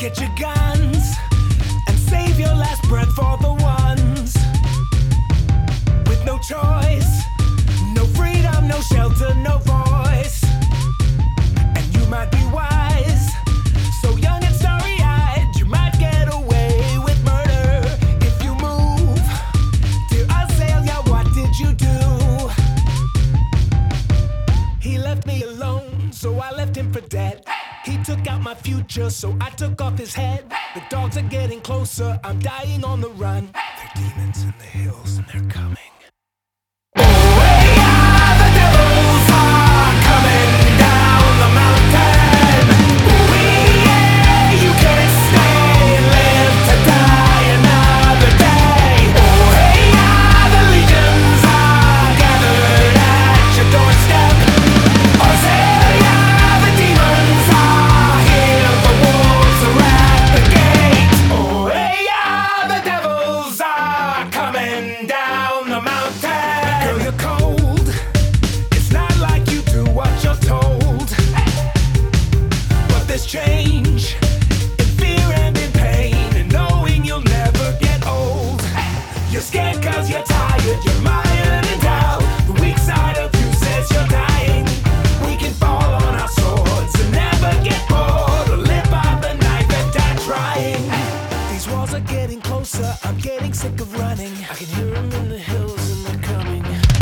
Get your guns and save your last breath for the ones with no choice, no freedom, no shelter, no voice. And you might be wise, so young and starry-eyed, you might get away with murder if you move. Dear Azalea, what did you do? He left me alone, so I left him for dead. He took out my future, so I took off his head. The dogs are getting closer, I'm dying on the run. They're demons in the hills and they're coming. Change in fear and in pain, and knowing you'll never get old. You're scared cause you're tired, you're mired and down. The weak side of you says you're dying. We can fall on our swords and never get bored, or live by the knife and die trying. These walls are getting closer, I'm getting sick of running. I can hear them in the hills and they're coming.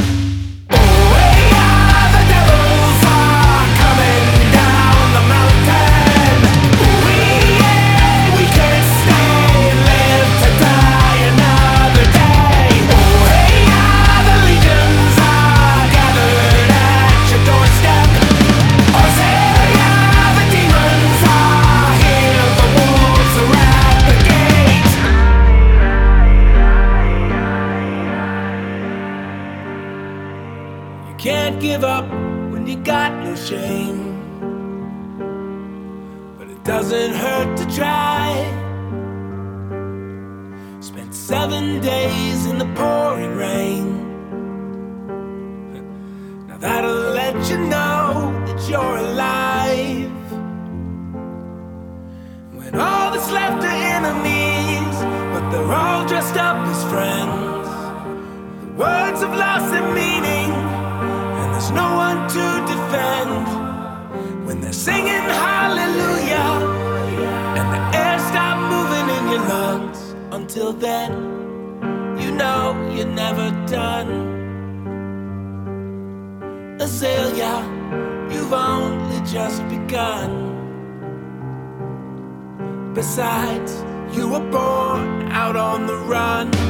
Can't give up when you got no shame, but it doesn't hurt to try. Spent 7 days in the pouring rain. Now that'll let you know that you're alive. When all that's left are enemies, but they're all dressed up as friends. The words have lost their meaning, there's no one to defend. When they're singing hallelujah and the air stops moving in your lungs, until then, you know you're never done. Azalea, you've only just begun. Besides, you were born out on the run.